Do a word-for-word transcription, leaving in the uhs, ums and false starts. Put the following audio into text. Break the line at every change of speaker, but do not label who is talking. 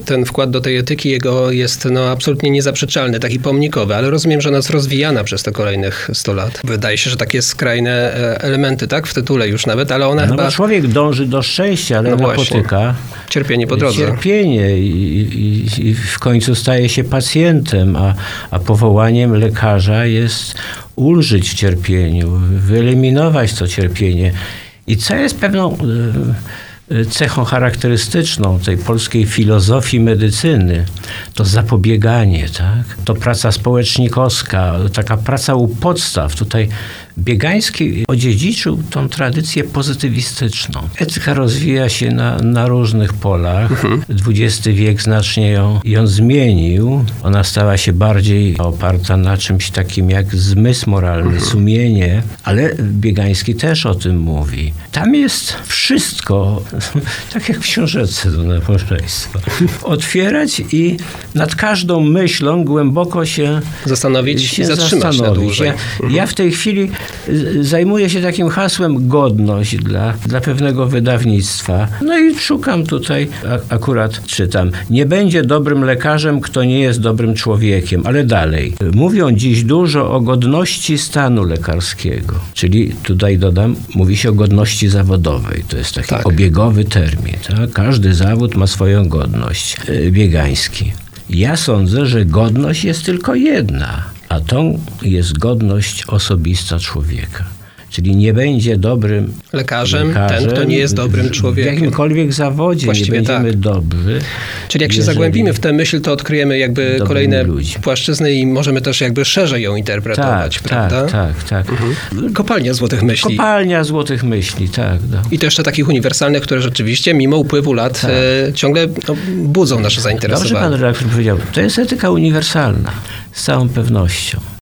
ten wkład do tej etyki jego jest no, absolutnie niezaprzeczalny, taki pomnikowy, ale rozumiem, że ona jest rozwijana przez te kolejnych sto lat. Wydaje się, że takie skrajne elementy, tak, w tytule już nawet, ale ona
no
chyba...
Bo człowiek dąży do szczęścia, ale
no
napotyka
cierpienie po drodze.
Cierpienie i, i, i w końcu staje się pacjentem, a, a powołaniem lekarza jest ulżyć w cierpieniu, wyeliminować to cierpienie. I co jest pewną cechą charakterystyczną tej polskiej filozofii medycyny, to zapobieganie, tak? To praca społecznikowska, taka praca u podstaw. Tutaj Biegański odziedziczył tą tradycję pozytywistyczną. Etyka rozwija się na, na różnych polach. Mhm. dwudziesty wiek znacznie ją, ją zmienił. Ona stała się bardziej oparta na czymś takim jak zmysł moralny, mhm. sumienie, ale Biegański też o tym mówi. Tam jest wszystko, tak jak w książeczce do nabożeństwa. Otwierać i nad każdą myślą głęboko się
zastanowić
się
i zatrzymać na dłużej.
Ja,
mhm.
ja w tej chwili zajmuję się takim hasłem godność dla, dla pewnego wydawnictwa. No i szukam tutaj, a, akurat czytam, nie będzie dobrym lekarzem, kto nie jest dobrym człowiekiem, ale dalej. Mówią dziś dużo o godności stanu lekarskiego, czyli tutaj dodam, mówi się o godności zawodowej. To jest taki tak. obiegowy termin. Tak? Każdy zawód ma swoją godność. Biegański. Ja sądzę, że godność jest tylko jedna, a tą jest godność osobista człowieka. Czyli nie będzie dobrym
lekarzem,
lekarzem
ten, kto nie jest dobrym człowiekiem.
W jakimkolwiek zawodzie właściwie nie będziemy tak. dobrzy.
Czyli jak się zagłębimy w tę myśl, to odkryjemy jakby kolejne
ludzi.
płaszczyzny i możemy też jakby szerzej ją interpretować,
tak,
prawda?
Tak, tak, tak.
Mhm. Kopalnia złotych myśli.
Kopalnia złotych myśli, tak. No.
I to jeszcze takich uniwersalnych, które rzeczywiście mimo upływu lat tak. e, ciągle no, budzą nasze zainteresowanie.
Dobrze pan redaktor powiedział, to jest etyka uniwersalna, z całą pewnością.